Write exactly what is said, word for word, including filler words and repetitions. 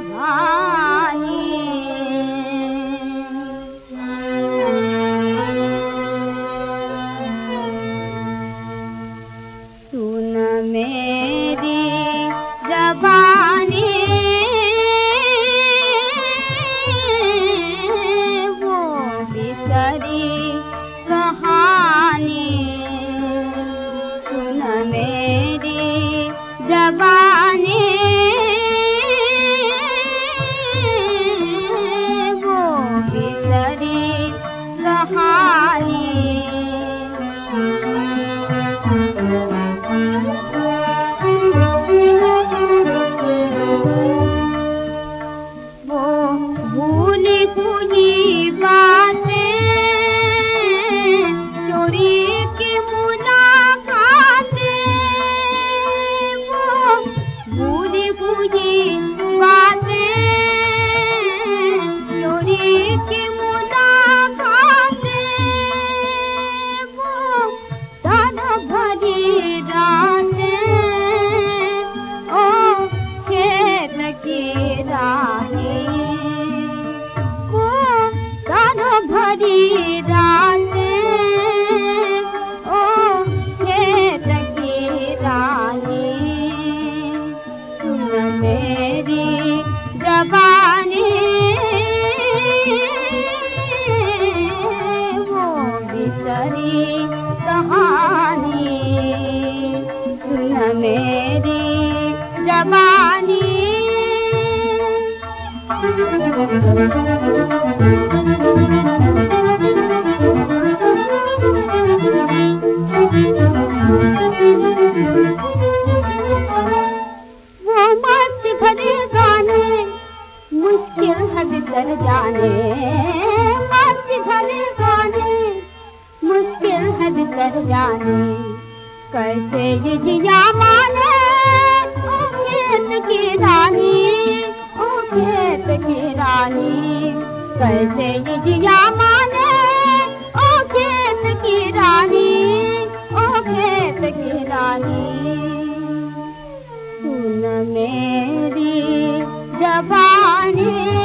कहानी। सुन मेरी ज़बानी वो बिसरी कहानी। सुन मेरी ज़बानी वो बिसरी कहानी। वो भूली हुई बातें, चोरी की मुलाकातें, वो भूली हुई बातें, चोरी की मुलाकातें, वो दाना भरी रातें, ओ खेत की राहें, वो दाना भरी रातें, ओ खेत की राहें। सुन मेरी ज़बानी वो बिसरी कहानी। सुन मेरी ज़बानी। वो मस्त भरे गाने मुश्किल है बिसर जाने, मस्त भरे गाने मुश्किल है बिसर जाने। कैसे ये जिया माने ओ खेत की रानी, ओ खेत की रानी। कैसे ये जिया माने ओ खेत की रानी, ओ खेत की रानी। सुन मेरी ज़बानी